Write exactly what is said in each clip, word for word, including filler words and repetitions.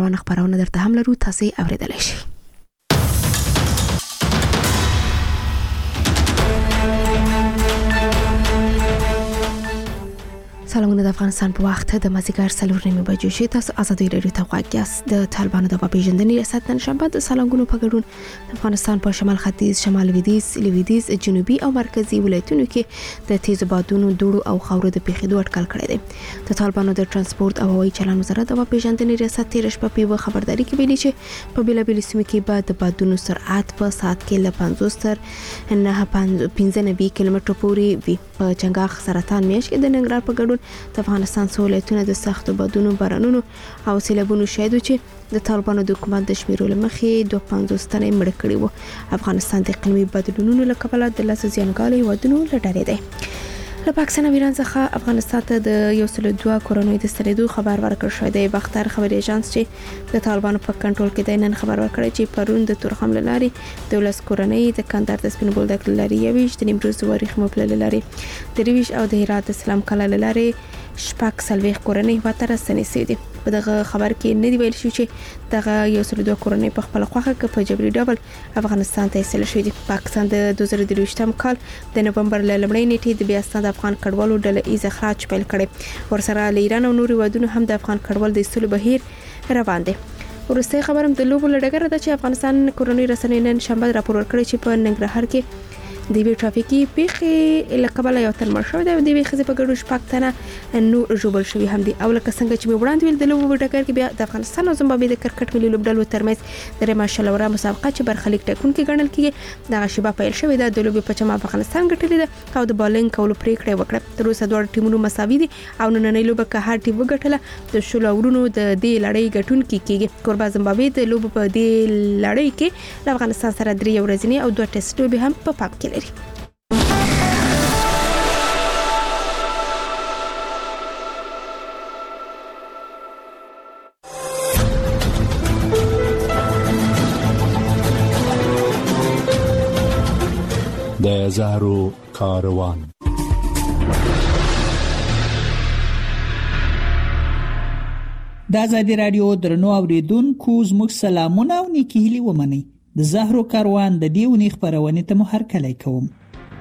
روانه خبرونه درته هم لرو، تاسو اوریدلای شئ. سلامونه د افغانستان په وخت د مازیګر څلور نیمې بجو شي. تاسو ازادي راډیو ته غوږ یاست. د طالبانو د پیژندنې ریاست نن شنبه د سالنګونو په ګډون د افغانستان په شمال ختیځ، شمال لویدیځ، لویدیځ، جنوبي او مرکزی ولایتونو کې د تیز بادونو، دوړو او خاورو د پیښېدو اټکل کړی دی. د طالبانو د ترانسپورت او هوایي چلند وزارت د پیژندنې ریاست تیر شپه په خبرداري کې ویلي چې په بیلابیل سیمو کې به د بادونو سرعت په ساعت کې له پنځوس تر نه پنځه نوي کیلومترو پورې وي. په چنګاښ سرطان میاشت کې د ننګرهار په ګډون د افغانستان سہولتونه د سختو بادونو، بارانونو او سیلابونو شاهد چې د طالبانو د حکومت د شمیرو لمخې دوه پنځوس تنه مړ کړي وو. افغانستان د اقلیمي بدلونونو له کبله د لاس زیانګالي ودونو لټړې دی. له پاکستان او ایران څخه افغانستان ته د یو سل دوه کورونو د ستنېدو خبر ورکړ شوی دی. بختر خبري ایجنس چې د طالبانو په کنټرول کې دی نن خبر ورکړی چې پرون د تورخم لاري د ولس کورنۍ د کندهار د سپین بولدک لاري یويش د نیمروز د وریخ مپل لاري د ریویش او د هرات د سلام کلا لاري شپږ سلويخ کورنۍ وتر ستنې دي. په دغه خبر کې نه دی ویل شوی چې دغه یو سل دوه کورنۍ په خپل خوخه کې په جبري ډول افغانستان ته ایستل شوی دي. پاکستان د دوه زره درویشتم کال د نومبر ل لمړۍ نیټې د بیاستان د افغان کډوالو ډله ایز اخراج پیل کړي. ورسره له ایران او نورو ودونو هم د افغان کډوال د ایستلو بهیر روان دي. ورسته خبرم د لوبو لړګره ده چې افغانستان کورونی رسنۍ نن شنبه راپور ورکړی چې په ننګرهار کې د وی ټرافیکي پیښې لکبل یو تن مړ شو دی. د وی خزه په ګډو شپږ تنه نو جوړ شوی هم دي. او لکه څنګه چې وړاندې ویل د لوبو ټکر کې بیا د افغانستان او زمبابوې د کرکټ ملي لوبډلو ترمنځ د ماشالورا مسابقه چې برخلیک ټاکون کې ګڼل کیږي د شیبه پیل شوې ده. د لوبي په چما افغانستان ګټلې ده او د بالینګ کولو پریکړه وکړه. تر اوسه دوه ټیمونو مساوي دي او نننۍ لوبه که هر ټیم وګټله د شلو ورونو د دې لړۍ ګټون کې کیږي. کوربه زمبابوې د لوبو په دې لړۍ کې د افغانستان سره درې ورځې او دوه ټیسټ لوبې هم په پام کې لري. د زهرو کاروان. د آزادي رادیو درنو اوریدونکو زموږ سلامونه او نیکی هیلې ومنئ. د زهرو کاروان د دې ونې خبرونه ته مو هرکلی کوم.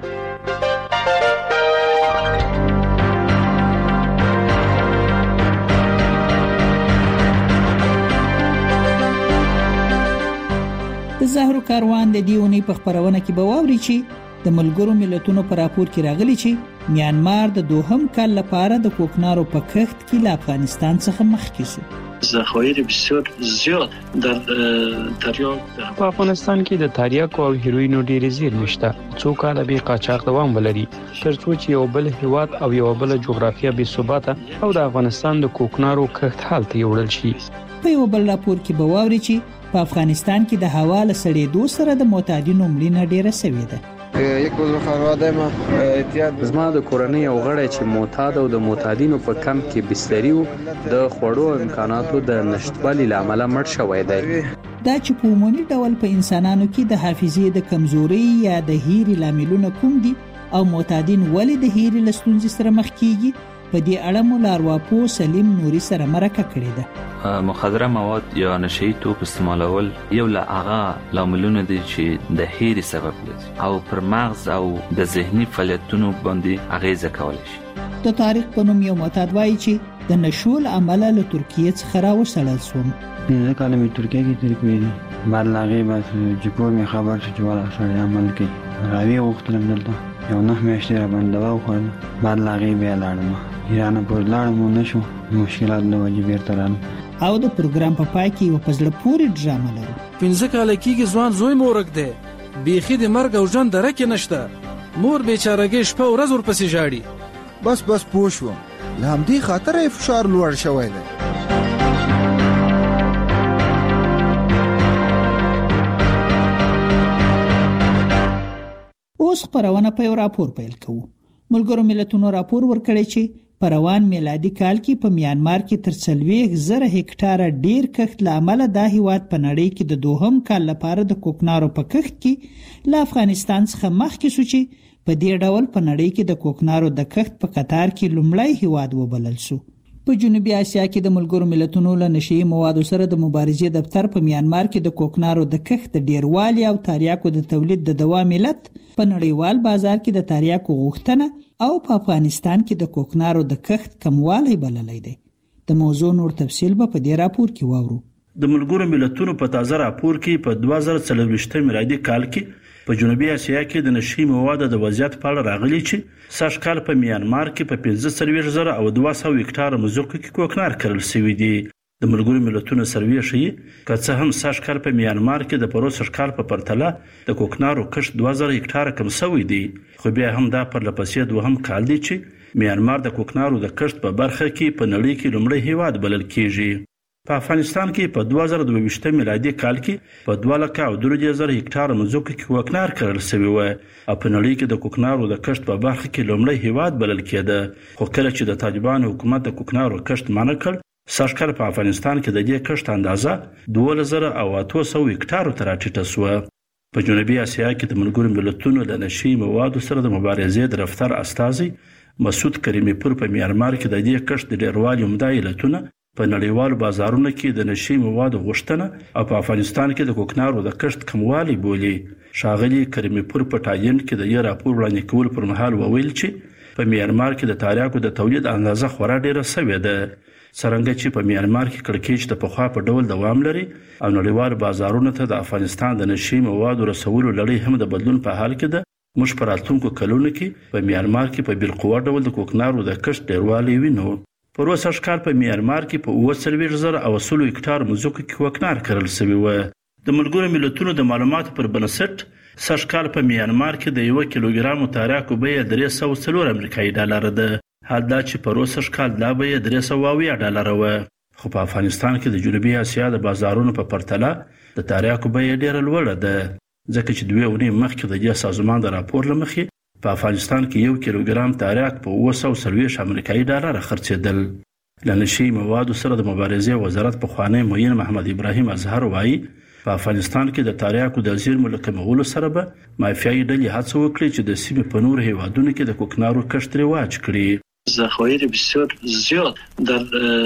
د زهرو کاروان د دې ونې په خبرونه کې به واوري چې د ملګرو ملتونو پر راپور کې راغلي چې میانمار د دوهم کال لپاره د کوکنارو په کښت کې له افغانستان څخه مخکې شو. ذخایر بسیار زیاد در تریاک په افغانستان کې د تریاک او هیروینو ډېرې زیرمې شته. څو کاله به قاچاق دوام ولري ترڅو چې یو بل هیواد او یو بل جغرافیه بې ثباته او د افغانستان د کوکنارو کښت حالت یوړل شي. په یو بل راپور کې به واوري چې په افغانستان کې د هوا له سړېدو سره د معتادینو مړینه ډېره شوې ده. یک عضو خانواده ما احتیاط زما د کورنۍ یو غړی چې معتاد او د معتادینو په کمپ کې بستري وو د خوړو امکاناتو د نشټوالي لامل مړ شوی دی. دا چې په عمومي ډول په انسانانو کې د حافظې د کمزوري یا د هیري لاملونه کوم دي او معتادین ولې د هیري لستونزې سره مخ کیږي، په دې اړه مو لارواپو سلیم نوري سره مرکه کړې ده. مخدره مواد یا نشئی توپ استعمالول یو له هغه لاملونه دي چې د هیري سبب ګرځي او پر مغز او د ذهني فعالیتونو باندې اغیزه کولی شي. د تاریخ په نوم یو معتاد وایي چې د نشول عمله له ترکیه څخه راوستل شوم. پنځه کاله مې ترکیه کې تیر کړی دي. بعد لاغې بس جکور مې خبر شو چې والا سره عمل کوي. راوي غوښتلم دلته یو نه میاشتې را باندې دوا وخوړل. بعد لاغې بیا لاړم ایران پورې لاړم نشو مشکلات له وجې بیرته رالم. او د پروګرام په پای کې یو پزله پوری ډرامه لرو. پنځه کاله کېږي ځوان زوی مورګ دی. بیخي د مرګ او ژوند درکه نشته. مور بیچارهګي شپه ورځ ورپسې ژاړي. بس بس پوه شوم. له همدې خاطر یې فشار لوړ شوی دی. اوس خبرونه په یو راپور پیل کوو. ملګرو ملتونو راپور ورکړی چې په روان میلادي کال کې په میانمار کې تر څلوېښت زره هکټاره ډیر کښت لامل د هیواد په نړۍ کې د دوهم کال لپاره د کوکنارو په کښت کې له افغانستان څخه مخکې شو چې په دې ډول په نړۍ کې د کوکنارو د کښت په قطار کې لومړی هیواد وبلل شو. په جنوبي اسیا کې د ملګرو ملتونو له نشي موادو سره د مبارزې دفتر په میانمار کې د کوکنارو د کښت ډیروالي او تریاکو د تولید د دوام علت په نړیوال بازار کې د تریاکو غوښتنه او په افغانستان کې د کوکنارو د کښت کموالی بللی دی. د موضوع نور تفصیل به په دې راپور کې واورو. د ملګرو ملتونو په تازه راپور کې په دوه زره څلوېښت میلادي کال کې په جنوبي اسیا کې د نشي موادو د وضعیت په اړه راغلي چې سږ کال په میانمار کې په پنځه څلوېښت زره او دوه سوه هکټاره مځکو کې کوکنار کرل شوي دي. د ملګرو ملتونو سروې ښیي که څه هم سږ کال په میانمار کې د پروسږ کال په پرتله د کوکنارو کښت دوه زره هکټاره کم شوی دی، خو بیا هم دا پرله پسې دوهم کال دی چې میانمار د کوکنارو د کښت په برخه کې په نړۍ کې لومړی هیواد بلل کیږي. په افغانستان کې په دوه زره دوه ویشت میلادي کال کې په دوه لکه او درې زره هکټاره مځکو کې کوکنار کرل شوی و او په نړۍ کې د کوکنارو د کښت په برخه کې لومړی هیواد بلل کېده. خو کله چې د طالبانو حکومت د کوکنارو کښت منع کړ، سږ کال په افغانستان کې د دې کښت اندازه دولس زره او اته سوه هکټارو ته راټیټه شوه. په جنوبي اسیا کې د ملګرو ملتونو د نشي موادو سره د مبارزې د دفتر استازي مسعود کریمي پور په میانمار کې د دې کښت د ډیروالي عمده علتونه په نړیوالو بازارونو کې د نشي موادو غوښتنه او په افغانستان کې د کوکنارو د کښت کموالی بولي. ښاغلي کریمي پور په تایید کې د یو راپور وړاندې کول پر مهال وویل چې په میانمار کې د تریاکو د تولید اندازه خورا ډیره شوې ده، څرنګه چې په میانمار کې کړکېچ د پخوا په ډول دوام لري او نړیوالو بازارونو ته د افغانستان د نشي موادو رسولو لړۍ هم د بدلون په حال کې ده. موږ په راتلونکو کلونو کې په میانمار کې په بالقوه ډول د کوکنارو د کښت ډیروالی وینو. پروسږ کال په میانمار کې په اوه څلوېښت زره او سلو هکټار مځکو کې کوکنار کرل شوی و. د ملګرو ملتونو د معلوماتو پر بنسټ سږ کال په میانمار کې د یو کیلوګرام تریاکو بیه درې سوه څلور امریکایي ډالر ده، حال دا چې پروسږ کال دا بیه درې سوه اویا ډالر و. خو په افغانستان کې د جنوبي اسیا د بازارونو په پرتله د تریاکو بیه ډیره لوړه ده، ځکه چې دوه اونۍ مخکې د دې سازمان د راپور له مخې په افغانستان کې یو کیلوګرام تریاک په اوه سوه څلوېښت امریکایي ډالر خرڅېدل. له نشي موادو سره د مبارزې وزارت پخوانی معین محمد ابراهیم اظهر وایي په افغانستان کې د تریاکو د زیرمو له کمولو سره به مافیایي ډلې هڅه وکړي چې د سیمې په نورو هیوادونو کې د کوکنارو کښت رواج کړي. ذخایر بسیار زیاد در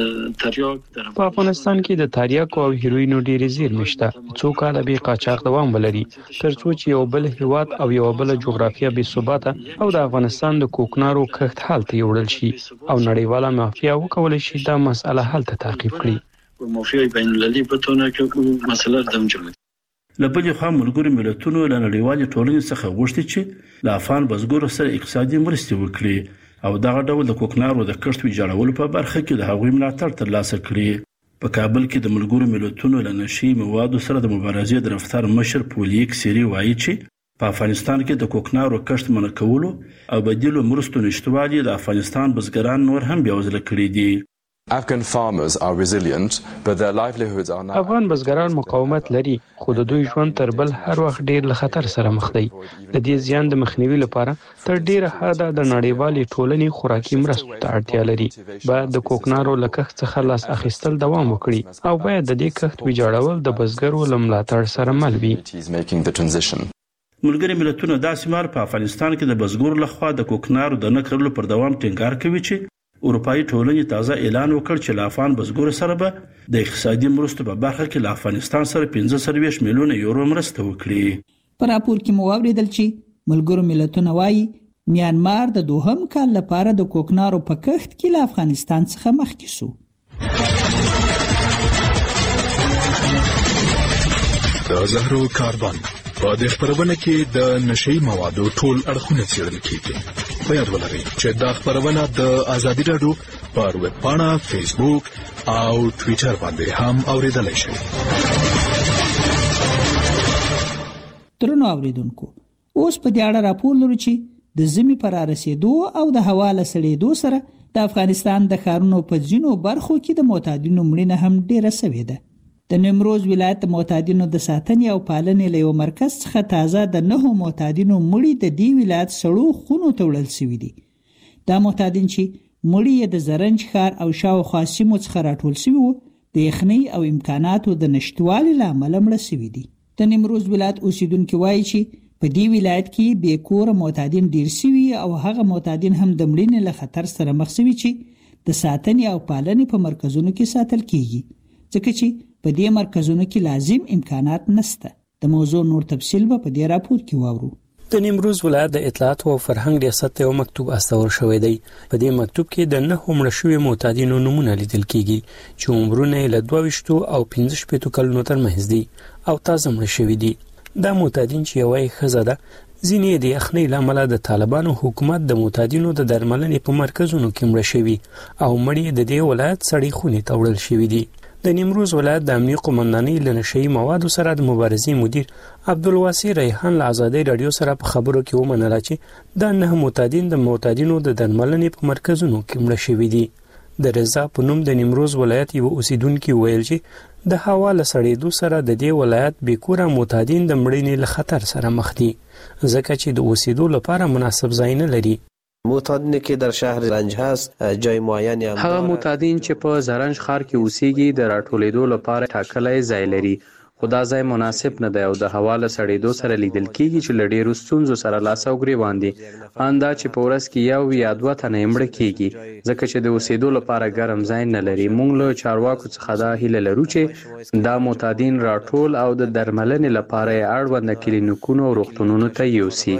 تریاک در په افغانستان کې د تریاکو او هیروینو ډېرې زیرمې شته، څو کاله به قاچاق دوام ولري ترڅو چې یو بل هیواد او یو بل جغرافیه بې ثباته او د افغانستان د کوکنارو کښت حالت یوړل شي او نړیواله مافیا وکولای شي دا مسأله حل ته تعقیب کړي. مافیای بین المللي بتونه کې مسله دم جوړه. له بلې خوا ملګرو ملتونو له نړیوالې ټولنې څخه غوښتي چې له افغان بزګرو سره اقتصادي مرستې وکړي او دغه ډول د کوکنارو د کښت ویجاړولو په برخه کې د هغوی ملاتړ ترلاسه کړي. په کابل کې د ملګرو ملتونو له نشي موادو سره د مبارزې د دفتر مشر پولیک سری وایي چې په افغانستان کې د کوکنارو کښت منع کولو او بدیلو مرستو نشتوالي د افغانستان بزګران نور هم بېوزله کړي دي. Afghan farmers are resilient, but their livelihoods are now. افغان بزګران مقاومت لري، خو د دوی ژوند تر بل هر وخت ډیر له خطر سره مخ دی. د دې زیان د مخنیوي لپاره تر ډیره حده د نړیوالې ټولنې خوراکي مرستو ته اړتیا لري. باید د کوکنارو له کښت څخه لاس اخیستل دوام وکړي او باید د دې کښت ویجاړول د بزګرو له ملاتړ سره مل وي. ملګري ملتونه داسې مهال په افغانستان کې د بزګرو لخوا د کوکنارو د نه کرلو پر دوام ټینګار کوي چې اروپایي ټولنې تازه اعلان وکړ چې له افغان بزګرو سره به د اقتصادي مرستو په برخه کې له افغانستان سره پنځه څلوېښت میلیونه یورو مرسته وکړي. په راپور کې مو واوریدل چې ملګرو ملتونه وایي میانمار د دوهم کال لپاره د کوکنارو په کښت کې له افغانستان څخه مخکې شو. د زهرو کاربن په دې خبرونه کې د نشي موادو ټول اړخونه څېړل کیږي. په یاد ولرئ چې دا خبرونه د ازادي راډیو پر ویب پاڼه، فیسبوک او ټویټر باندې هم اوریدلای شئ. درنو اوریدونکو، اوس په دې اړه راپور لرو چې د زمي پر رسیدو او د هوا له سړېدو سره د افغانستان د ښارونو په ځینو برخو کې د معتادینو مړینه هم ډیره شوې ده. د نیمروز ولایت معتادینو د ساتنې او پالنې له یو مرکز څخه تازه د نهو معتادینو مړي د دې ولایت سړو خونو ته وړل شوي دي. دا معتادین چې مړي یې د زرنج ښار او شاوخوا سیمو څخه راټول شوي وو، د یخنۍ او امکاناتو د نشتوالي له امله مړه شوي دي. د نیمروز ولایت اوسیدونکي وایي چې په دې ولایت کې بې کوره معتادین ډیر شوي او هغه معتادین هم د مړینې له خطر سره مخ شوي چې د ساتنې او پالنې په مرکزونو کې ساتل کیږي، ځکه چې په دې مرکزونو کې لازم امکانات نشته. د موضوع نور تفصیل به په دې راپور کې واورو. د نیمروز ولایت د اطلاعات او فرهنګ ریاست ته یو مکتوب استول شوی دی. په دې مکتوب کې د نه مړه شوي معتادینو نمونه لیدل کیږي چې عمرونه له دوه ویشتو او پنځه شپېتو کلونو ترمنځ دي او تازه مړه شوي دي. دا معتادین چې یوه یې ښځه ده، ځینې د یخنۍ له امله د طالبانو حکومت د معتادینو د درملنې په مرکزونو کې مړه شوي او مړي د دې ولایت سړې خونې ته وړل شوي دي. د نیمروز ولایت د امنیه قومندانۍ له نشهیي موادو سره د مبارزې مدیر عبدالواسع ریحان له ازادۍ راډیو سره په خبرو کې ومنله چې دا نه معتادین د معتادینو د درملنې په مرکزونو کې مړه شوي دي. د رضا په نوم د نیمروز ولایت یو اوسیدونکي ویل چې د هوا له سړېدو سره د دې ولایت بېکوره معتادین د مړینې له خطر سره مخ دي، ځکه چې د اوسېدو لپاره مناسب ځای نه لري. معتادین که در شهر زرنج هست جای معینی هم هغه معتادین چې په زرنج ښار کې اوسېږي د راټولېدو لپاره ټاکلی ځای لري، خو دا ځای مناسب نه دی او د هوا له سړېدو سره لیدل کېږي چې له ډېرو ستونزو سره لاس او ګرېوان دي. ان دا چې په ورځ کې یو یا دوه تنه یې مړه کېږي ځکه چې د اوسېدو لپاره ګرم ځای نه لري. موږ له چارواکو څخه دا هیله لرو چې دا معتادین راټول او د درملنې لپاره یې اړونده کلینیکونو او روغتونونو ته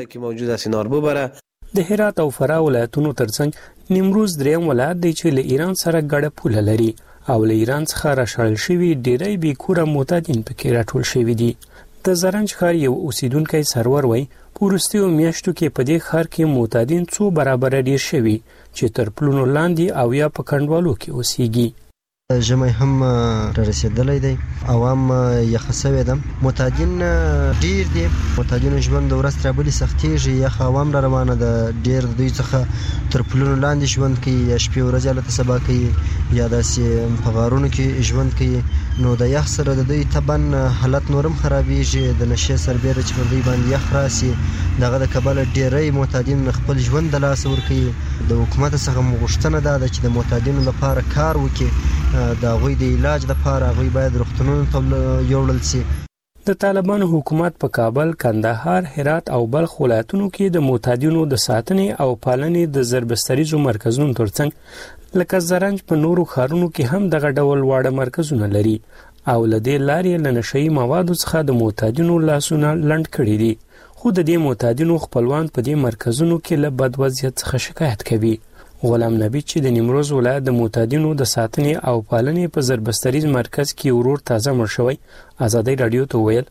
یوسي. د هرات او فراه ولایتونو ترڅنګ نیمروز دریم ولایت دی چې له ایران سره ګډه پوله لري او له ایران څخه راشړل شوي ډېری بېکوره معتادین پکې راټول شوي دي. د زرنج ښار یو اوسیدونکی سرور وایي په وروستیو میاشتو کې په دې ښار کې معتادین څو برابره ډېر شوي چې تر پلونو لاندې او یا په کنډوالو کې اوسېږي. ژمی هم را رسیدلی دی، عوام یخه سوی ده، معتادین ډیر دي، معتادینو ژوند د ورځ تر بلې سختېږي، یخ عوام را روانه ده، ډیر د دوی څخه تر پلونو لاندې ژوند کوي، یا شپې ورځې هلته سبا کوي یا داسې په غارونو کې ژوند کوي. نو د یخ سره د دوی طبعا حالت نورم خرابېږي، د نشې سربیره چې پر دوی باندې یخ راسي دغه د کبله ډیری معتادین خپل ژوند د لاسه ورکوي. د حکومت څخه مو غوښتنه ده چې د معتادینو لپاره کار وکړي، د هغوی د علاج لپاره هغوی باید روغتونونو ته یوړل شي. د طالبانو حکومت په کابل، کندهار، هرات او بلخ ولایتونو کې د معتادینو د ساتنې او پالنې د زربستریزو مرکزونو ترڅنګ لکه زرنج په نورو ښارونو کې هم دغه ډول واړه مرکزونه لري او له دې لارې له نشهیي موادو څخه د معتادینو لاسونه لنډ کړي دي. خو د دې معتادینو خپلوان په دې مرکزونو کې له بد وضعیت څخه شکایت کوي. غلام نبی چې د نیمروز ولایت د معتادینو د ساتنې او پالنې په زربستریز مرکز کې ورور تازه مړ شوی ازادۍ راډیو ته ویل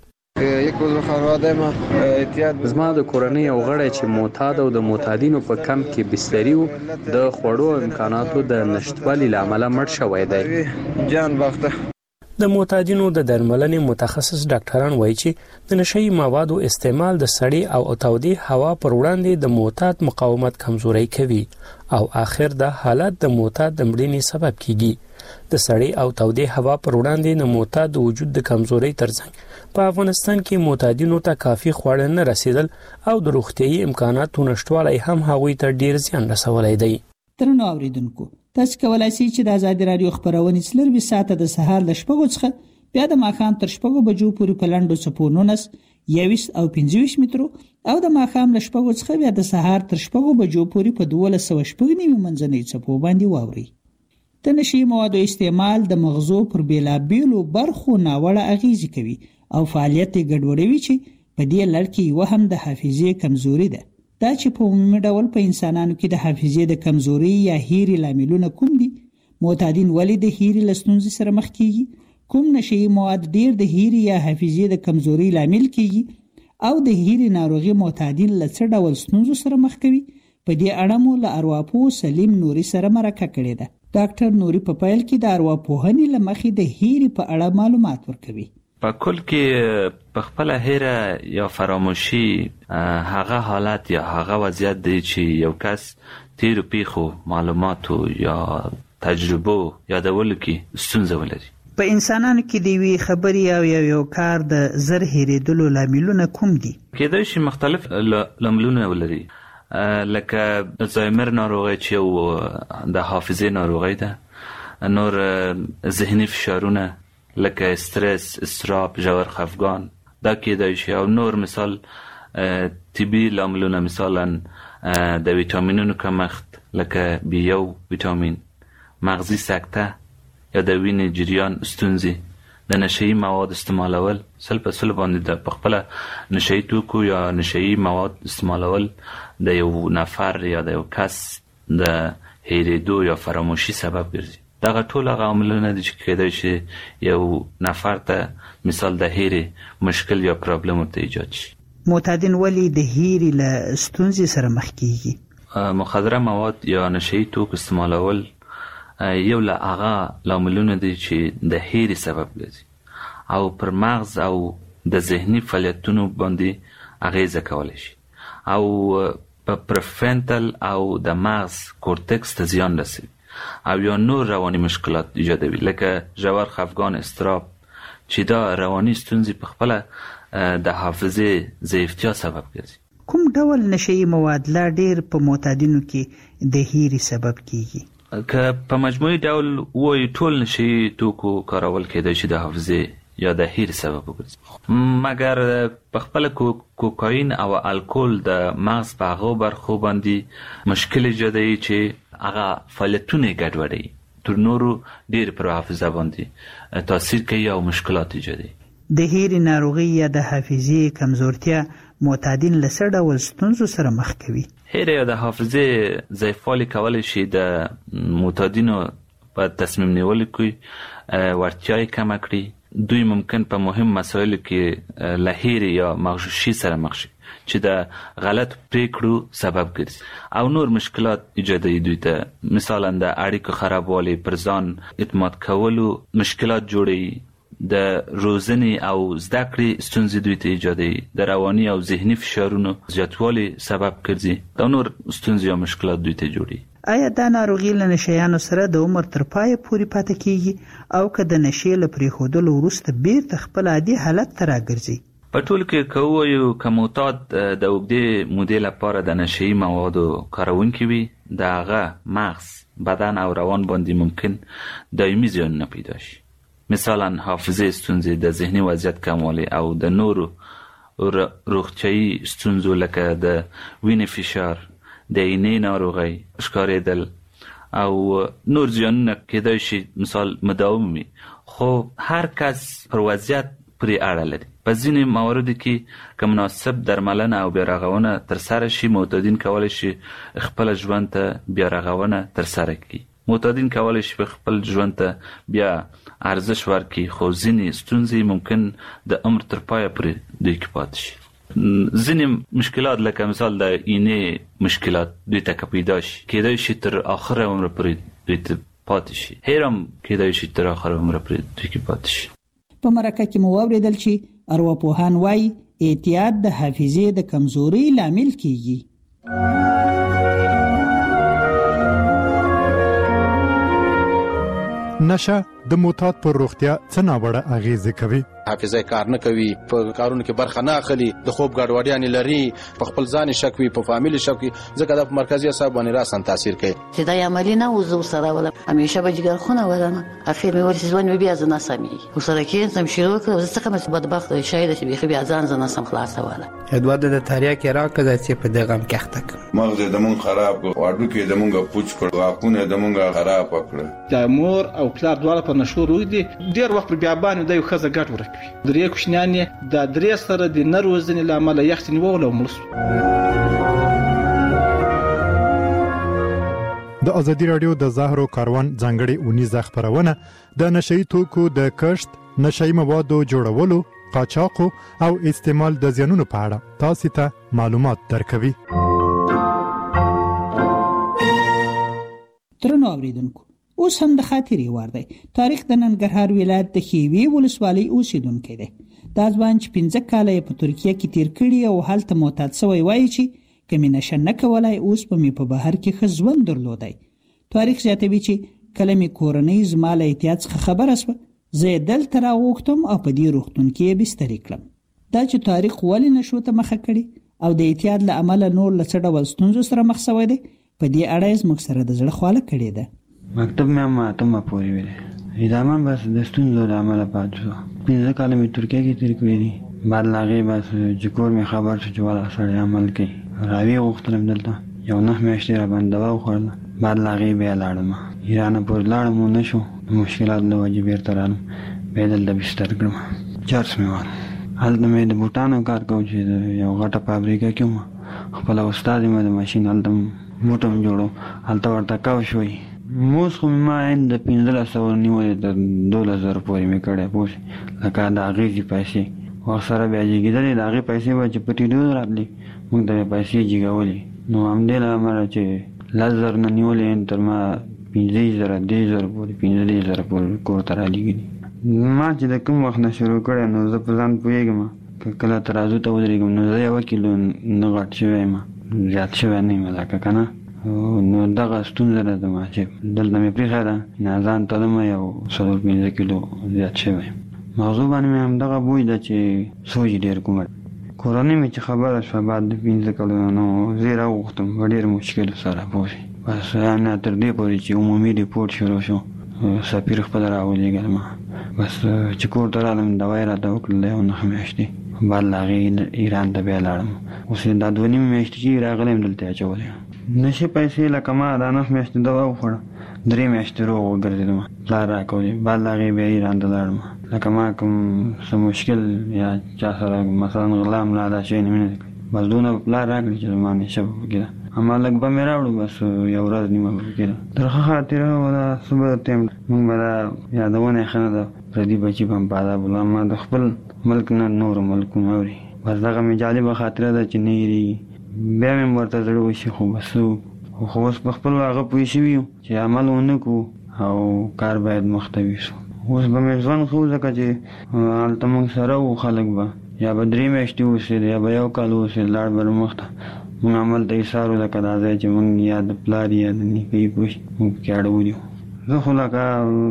زما د کورنۍ یو غړی چې معتاد او د معتادینو په کمپ کې بستري و د خوړو او امکاناتو د نشتوالي له امله مړ شوی دی. جان بخته د معتادینو د درملنې متخصص ډاکټران وایي چې د نشهیي موادو استعمال د سړې او تودې هوا پر وړاندې د معتاد مقاومت کمزوری کوي او آخر دا حالت د معتاد د مړینې سبب کیږي. د سړې او تودې هوا پر وړاندې د معتاد د وجود د کمزوري ترڅنګ په افغانستان کې معتادینو ته کافي خواړه نه رسیدل او د روغتیايي امکاناتو نشتوالی هم هغوی ته ډیر زیان رسولی دی. درنو اوریدونکو، تاسو کولای شئ چې د ازادي راډیو خبرونه څلروي ساعته د سهار ل شپږو څخه بیا د ماښام تر شپږو بجو پورې په لنډو څپو نونس یویس او پنځه ویشت مترو او د ماښام له شپږو څخه بیا د سهار تر شپږو بجو پورې په دولس سوه شپږ نوي منځنۍ څپو باندې واورئ. د نشهیي موادو استعمال د مغزو پر بېلابېلو برخو ناوړه اغېزې کوي او فعالیت یې ګډوډوي چې په دې لړ کې یوه هم د حافظې کمزوري ده. دا چې په عمومي ډول په انسانانو کې د حافظې د کمزوري یا هیرې لاملونه کوم دي؟ معتادین ولې د هیرې له ستونزې سره مخ کیږي؟ کوم نشهیي مواد ډیر د هیرې یا حافظې د کمزوري لامل کیږي؟ او د هیرې ناروغي معتادین له څه ډول ستونزو سره مخ کوي؟ په دې اړه مو له ارواپوه سلیم نوري سره مرکه کړې ده. ډاکټر نوري په پیل کې د ارواپوهنې له مخې د هیرې په اړه معلومات ورکوي. په کل کې په خپل هیره یا فراموشي هغه حالت یا هغه وضعیت دی چې یو کس تیرو پیښو معلوماتو یا تجربو یادولو کې ستونزه ولري. په انسانانو کې د یوې خبرې او یو یو کار د زر هېرېدلو لاملونه کوم دي؟ کېدای شي مختلف لاملونه ولري، لکه الزایمر ناروغي چې یو د حافظې ناروغي ده، نور ذهني فشارونه لکه استرس، استراب، ژور خفګان دا کېدای شي، او نور مثال طبي لاملونه مثلا د ویټامینونو کمښت لکه بي یو ویټامین مغزي سکته یا د وینې جریان ستونزې د نشهیي مواد استعمالول سل په سل باندې د پخپله نشهیي توکو یا نشهیي مواد استعمالول د یو نفر یا د یو کس د هېرېدو یا فراموشي سبب ګرځي. دغه ټول هغه عاملونه دي چې کېدای شي یو نفر ته مثال د هېرې مشکل یا پرابلم ورته ایجاد شي. معتادین ولې د هېرې له ستونزې سره مخ کېږي؟ مخدره مواد یا نشهیي توکو استعمالول یو له هغه لاملونه دي چې د هېرې سبب ګرځي او پر مغز او د ذهني فعالیتونو باندې اغیزه کولی شي او په پرفرنټل او د مغز کورتکس ته زیان رسوي او یا نور رواني مشکلات ایجادوي لکه ژور خفګان، اضطراب چې دا رواني ستونزې په خپله د حافظې ضعیفتیا سبب ګرځي. کوم ډول نشهیي مواد لا ډېر په معتادینو کې د هېرې سبب کېږي؟ که په مجموعي ډول وایي ټول نشهیي توکو کارول کېدای شي د حافظې یا د هېرې سبب وګرځي، مګر په خپله کوکاین او الکول د مغز په هغو برخو باندې مشکل ایجادوي چې هغه فعالیتونه یې ګډوډوي، تر نورو ډېر پر حافظه باندې تاثیر کوي او مشکلات ایجادوي. د هېرې ناروغي یا د حافظې کمزورتیا معتادین له څه ډول ستونزو سره مخ کوي؟ هېرې یا د حافظې ضعیفوالی کولی شي د معتادینو په تصمیم نیولو کې وړتیا یې کمه کړي. دوی ممکن په مهم مسایلو کې له هېرې یا مغشوشي سره مخ شي چې د غلط پریکړو سبب ګرځي او نور مشکلات ایجادوي دوی ته، مثلا د اړیکو خرابوالی، پر ځان اعتماد کولو مشکلات جوړوي، د روزنې او زده کړې ستونزې دوی ته ایجادوي، د رواني او ذهني فشارونو زیاتوالي سبب ګرځي، دا نور ستونزې او مشکلات دوی ته جوړوي. آیا دا ناروغي له نشهیانو سره د عمر تر پایه پورې پاتې کېږي او که د نشې له پرېښودلو وروسته بیرته خپل عادي حالت ته راګرځي؟ په ټول کې که ووایو که معتاد د اوږدې مودې لپاره د نشهیي موادو کارونکي وي، د هغه مغز، بدن او روان باندې ممکن دایمي زیانونه پیدا شي، مثلا حافظې ستونزې، د ذهني وضعیت کموالی او د نورو روغتیایي ستونزو لکه د وینې فشار، د عینې ناروغۍ، ښکارېدل او نور زیانونه کېدای شي مثال مداوم وي، خو هر کس پر وضعیت پورې اړه لري. په ځینې مواردو کې که مناسب درملنه او بیارغونه ترسره شي، معتادین کولی شي خپل ژوند ته بیارغونه ترسره کړي. معتادین کولی شي خپل ژوند ته بیا ارزش ورکړي، خو ځینې ستونزې ممکن د عمر تر پایه پورې دوی کې پاتې شي. ځینې مشکلات لکه مثال د عینې مشکلات دوی ته که پیدا شي، کېدای شي تر آخر عمر پورې دوی ته پاتې شي. هیر هم کېدای شي تر آخر عمر پورې دوی کې پاتې شي. په مرکه کې مو واورېدل چې ارواپوهان وایي اعتیاد د حافظې د کمزورۍ لامل کېږي. نشه د معتاد پر روغتیا څه ناوړه اغیزې کوي؟ حافظه کار نه کوي، په کارونو کې برخه نه اخلي، د خوب ګډوډیانې لري، په خپل ځان شک وي، په فامیل شک وي، ځکه دا په مرکزي اعصاب باندې راسن تاثیر کوي. چې دا عملی نه وزو سره ولا همیشه به جګر خونه ودانه اخر مې ورسې ځوان بیا ځنه سمي وسره کې سم شروع کړ، زه څنګه مې بدبخت شاید چې بیا بیا ځان ځنه سم خلاصه ولا ادوار د تاریا کې راکړه چې په دغه کې اخته مغز د مون خراب کړ، واډو کې د مونږه پوچ کړ، واکونه د مونږه خراب کړ. د مور او پلار دواړه په نشو روي دي، ډیر وخت پر بیابان د یو خزه ګټ ورکوي. درې کوشنیان د درې سره د نروزنې لامل یخت نیول او مړ. د ازادي رادیو د زهرو کاروان ځانګړي اونیزه خبرونه د نشهیي توکو د کښت، نشهیي موادو جوړولو، قاچاق او استعمال د زیانونو په اړه تاسو ته معلومات درکوي. درنو اوریدونکو، اوس هم د خاطرې وار دی. تاریخ د ننګرهار ولایت د ښېوې ولسوالۍ اوسېدونکی دی. دا ځوان چې پنځه کاله یې په ترکیه کې تیر کړي او هلته معتاد شوی وایي چې که مې نشه نه کولی اوس به مې په بهر کې ښه ژوند درلودی. تاریخ زیاتوي چې کله مې کورنۍ زما له احتیاط څخه خبره شوه، زه یې دلته راوغوښتم او په دې روغتون کې یې بسترې کړم. دا چې تاریخ ولې نشو ته مخه کړي او د احتیاط له امله نور له څه ډول ستونزو سره مخ شوی دی، په دې اړه یې زموږ سره د زړه خواله کړې ده. مکتب مې هم اتمه پورې ویلې، ادامه بس د ستونزو له امله پاتې شو. پنځه کاله مې ترکیه کې تېر کړي دي. بعد له هغې بس چې کور مې خبر شو چې والا سړی عمل کوي، راویې غوښتلم دلته، یو نهه میاشتې راباندې دوا وخوړله. بعد له هغې بیا لاړم. ایران پورې لاړم ونه شو مشکلات له وجې بیرته رالم بیا یې دلته بستر کړم چارج مې وال هلته مې د بوټانو کار کوم چې یو غټه فابریکه کې وم خپله استاد مې د ماشین هلته موټه م جوړو هلته ورته کاو شوی موس خو مې ما عین د پنځلس سوه نیولې تر دولس زره پورې مې کړی پوه شې لکه د هغې ځي پیسې وخت سره بیا جګېدلې د هغې پیسې به چې په ټیډو راتلې موږ ته بیا پیسې جګولې نو همدې له امله چې لس زر نه نیولې تر ما پنځه زره دېرش زره پورې پنځلس زره پورې کور ته رالېږلي ما چې د کوم وخت نه شروع کړی نو زه په ځان پوهېږم که کله ترازو ته ودرېږم نو زه یوه کیلو نه غټ شوی یم زیات شوی نه یم لکه که نه نو دغه ستونزه ده زما چې دلته مې پرېښې ده نه ځان تلم یو څلور پنځه کیلو زیات شوی یم مغزو باندې مې همدغه بوی ده چې سوچ ډېر کوم کورنۍ مې چې خبره شوه بعد د پنځه کلونو نو زه یې راوغوښتم په ډېر مشکلو سره پوه شئ بس نه تر دې پورې چې عمومي ریپورټ شروع شو سفیر خپله راولېږل ما بس چې کور ته رالم دوا یې راته وکړله یو نهه میاشتې بعد له هغې ایران ته بیا لاړم اوس دا دوه نیمې میاشتې چې راغلی یم دلته یې اچولی نشي پیسې لکه ما دا نهه میاشتې دوا وخوړه درې میاشتې روغ وګرځېدم پلار راکولې بعد له هغې بیا ایران ته لاړم لکه ما کوم څه مشکل یا چا سره مثلا غلا ملا دا شی نه مې نه کړي بس دونه پلار راکړي چې زما نشه به پکې ده اما لږ به مې راوړو بس یو ورځ نیمه به پکې ده تر ښه خاطره به دا څه به ټایم مونږ به دا یادونه یې ښه نه ده پردي بچي به هم په عذاب ولاړ ما د خپل ملک نه نورو ملکونه اوري بس دغه مې جالبه خاطره ده چې نه هېرېږي بیا مې ورته زړه وشي خو بس خو اوس په خپل هغه پوه شوي یو چې عمل ونه کړو او کار باید مخ ته یوسو اوس به مې ژوند ښه ځکه چې هلته موږ سره وو خلک به یا به درې میاشتې اوسېد یا به یو کال اوسېد لاړ به مخ ته موږ عمل ته ایسارو لکه دا ځای چې موږ یا د پلار یا د نیکۍ پوه شي موږ پکې اړولي وو زه خو لکه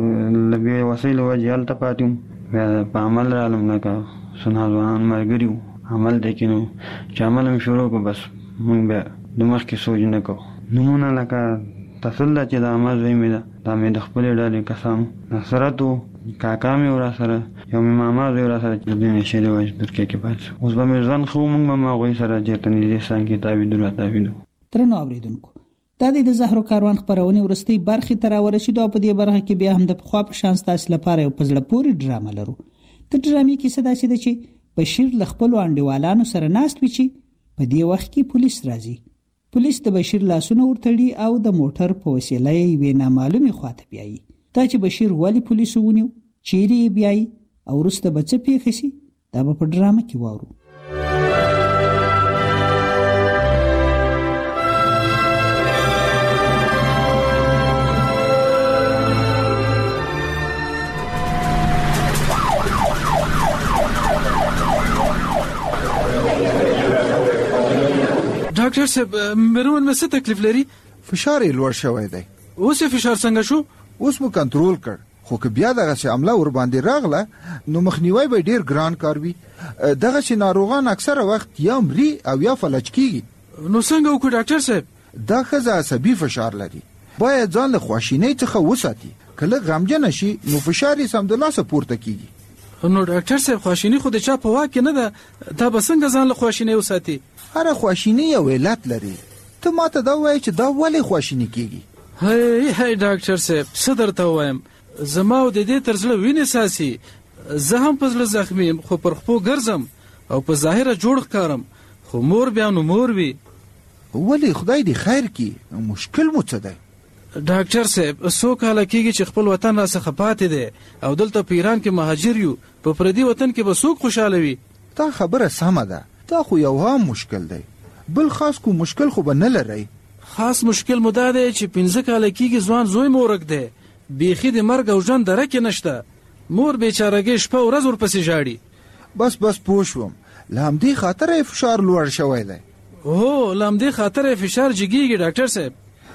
له بې وسیلو وجې هلته پاتې وم بیا په عمل رالم لکه سنا ځوانان ملګري وو عمل دی کې نو چې عمل هم شروع کړو بس موږ بیا د مخکې سوچ نه کوو نومونه لکه تصل ده چې د عمل ځای مې ده دا مې د خپلې ډلې کسانو نصرت و کاکا مې ورا سره یو مې ماما زوی ورا سره چې د دې نشې د وجې ترکیې کې پاتې شو اوس به مې ژوند ښه و موږ به هم هغوی سره چېرته نږدې ستان کې تاویدو را تاویدو درنو اورېدونکو دا دی د زهرو کاروان خپرونې وروستۍ برخې ته راورسېدو او په دې برخه کې بیا هم د پخوا په شان ستاسو لپاره یو په زړه پورې ډرامه لرو د ډرامې کیسه داسې ده چې بشیر له خپلو انډیوالانو سره ناست وي چې په دې وخت کې پولیس راځي پولیس د بشیر لاسونه ورتړي او د موټر په وسیله یې یوې نامعلومې خواته بیایي دا چې بشیر ولې پولیسو ونیو چیرې یې بیایي او وروسته به څه پیښه شي دا به په ډرامه کې واورو ډاکټر صاحب مرون مې څه تکلیف لري فشار یې لوړ شوی دی اوس یې فشار څنګه شو اوس مو کنټرول کړ خو که بیا دغه څه عمله ور باندې راغله نو مخنیوي به ډیر ګران کار وي دغه چې ناروغان اکثره وخت یا مري او یا فلج کیږي نو څنګه وکړو ډاکټر صاحب دا ښځه عصبي فشار لري باید ځان له خواشینۍ څخه وساتي کله غمجن شي نو فشار یې سمدلاسه پورته کیږي نو ډاکټر صاحب خواشینی خو د چا په واک نه ده دا به څنګه ځان له خواشینۍ وساتي هر خواشینی یو علت لري ته ماته دا وایې چې دا ولې خواشینی کیږي هی هی ډاکټر صاحب څه درته وایم زما او د دې تر زړه وینې ساسي زه هم په زړه زخمي یم خو پر خپو ګرځم او په ظاهره جوړ ښکارم خو مور بیا نو مور وي ولې خدای دې خیر کړي مشکل مو څه دی ډاکټر صاحب څو کاله کېږي چې خپل وطن راڅخه پاتې دی او دلته په ایران کې مهاجر یو په پردي وطن کې به څوک خوشحاله وي دا خبره سمه ده دا خو یو هم مشکل دی بل خاص کو مشکل خو به نه لرئ خاص مشکل مو دا دی چې پنځه کاله کېږي ځوان زوی مو ورک دی بیخي د مرګ او ژوند دره کې نشته مور بیچارهګۍ شپه ورځ ورپسې ژاړي بس بس پوه شوم له همدې خاطره یې فشار لوړ شوی دی هو له همدې خاطره یې فشار جګېږي ډاکټر صاحب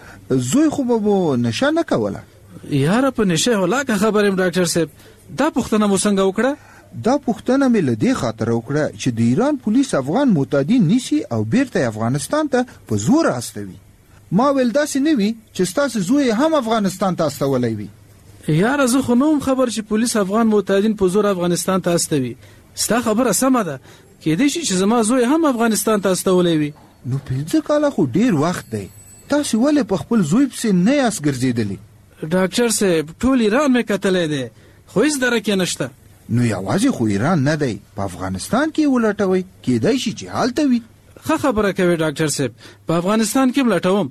زوی خو به مو نشه نه کوله یاره په نشه هلاکه خبر یم ډاکټر صاحب دا پوښتنه مو څنګه وکړه دا پوښتنه مې له دې خاطره وکړه چې د ایران پولیس افغان معتادین نیسي او بیرته افغانستان ته په زور استوي ما ویل داسې نه وي چې ستاسو زوی هم افغانستان ته استولی وي یاره زه خو نه وم خبر چې پولیس افغان معتادین په زور افغانستان ته استوي ستا خبره سمه ده کېدای شي چې زما زوی هم افغانستان ته استولی وي نو پنځه کاله خو ډیر وخت دی تاسو ولې په خپل زوی پسې نه یاست ګرځېدلی ډاکټر صاحب ټول ایران مې کتلې دی خو هیڅ درک یې نشته. نو یوازې خو ایران نه دی، په افغانستان کې ولټوي، کېدای شي چې هلته وي. ښه خبره کوي ډاکټر صاحب، په افغانستان کې ملټوم.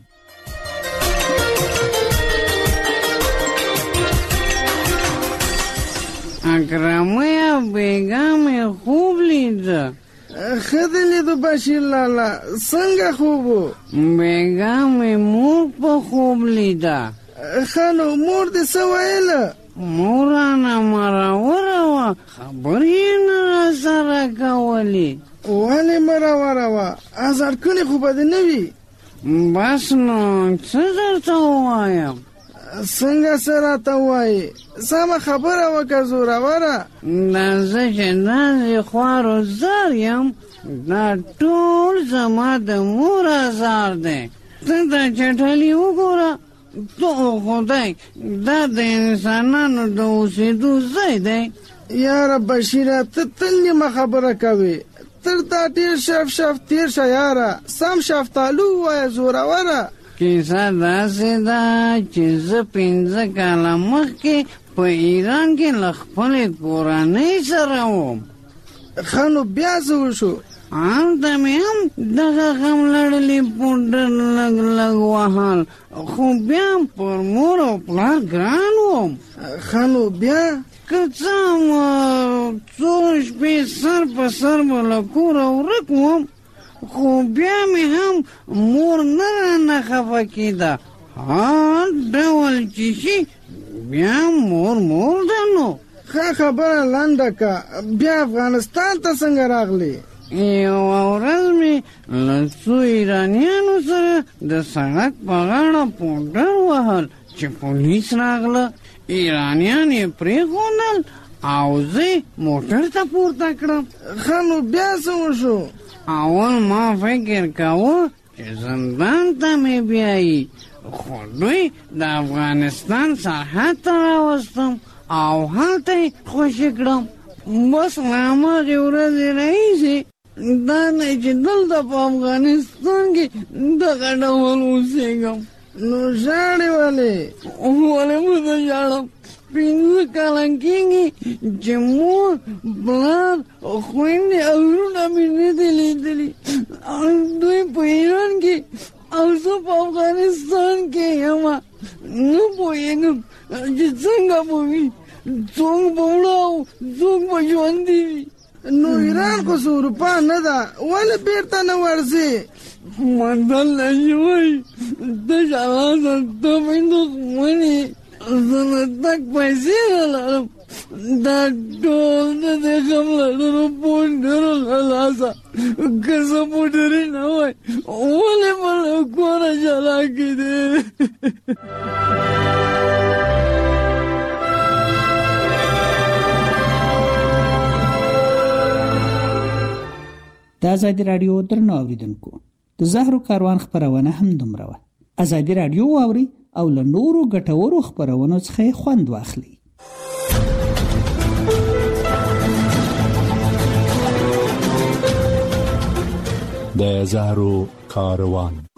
اکرمه بیگم خوب لیده. خده لیدو بشیر لالا، څنګه خوبو؟ بیگم مور په خوب لیده. خانو مور دې څه ویله؟ مورانه مراوره وه، خبرې یې نه راسره کولې. ولې مراوره وه؟ ازار کړې خو به دې نه وي. بس نو څه درته ووایم؟ څنګه څه راته ووایې؟ سمه خبره وکړه زوروره. دا زه چې داسې خوارو زار یم، دا ټول زما د مور ازار دی. ته دا چټلي وګوره، تو خدای دا د انسانانو د اوسېدو ځای دی. یاره بشیره ته تل نیمه خبره کوې، تر دا ډېر شف شف تېر شه یاره، سم شفتالو ووایه زوروره. کیسه داسې ده چې زه پنځه کاله مخکې په ایران کې له خپلې کورنۍ سره وم. ښه نو بیا څه وشو؟ هلته مې هم دغه غم لړلې پوډر لږ لږ وهل، خو بیا پر مور او پلار ګران وم. ښه نو بیا؟ که څه هم څو شپې سر په سر به له کوره ورک وم، خو بیا مې هم مور نه رانه خفه کېده. هر ډول چې شي بیا مور مور ده. نو ښه خبره لنډه که، بیا افغانستان ته څنګه راغلی؟ یوه ورځ مې له څو ایرانیانو سره د سړک په غاړه پوډر وهل چې پولیس راغله. ایرانیان یې پرېښودل او زه موټر ته پورته کړم. ښه نو بیا څه وشو؟ اول ما فکر کاوه چې زندان ته مې بیایي، خو دوی د افغانستان سرحد ته راوستم او هلته یې خوشي کړم. بس له هماغې ورځې راهیسې دا نه چې دلته په افغانستان کې دغه ډول اوسېږم. نو ژاړې ولې؟ ولې به زه ژاړم؟ پنځه کاله کېږي چې مور پلار خویندې او وروڼه مې نه دي لیدلي. دوی په ایران کې او زه په افغانستان کې یم. نه پوهېږم چې څنګه به وي، څوک به مړه او څوک به ژوندي وي. نو ایران خو څه اروپا نه ده، ولې بېرته نه ورځې؟ متل نشي وایي تش لاسه تپې دښمنې، زه نه تګ پیسې نه لرم، دا ټول د دې غم لرلو پوډرو له لاسه. که زه پوډرې نه وای ولې به له کوره جلا کېدې. د ازادي راډیو درنو اوریدونکو، د زهرو کاروان خبرونه هم دومره وه. ازادي راډیو واوري او له نورو ګټورو خبرونو څخه خوند واخلي. د زهرو کاروان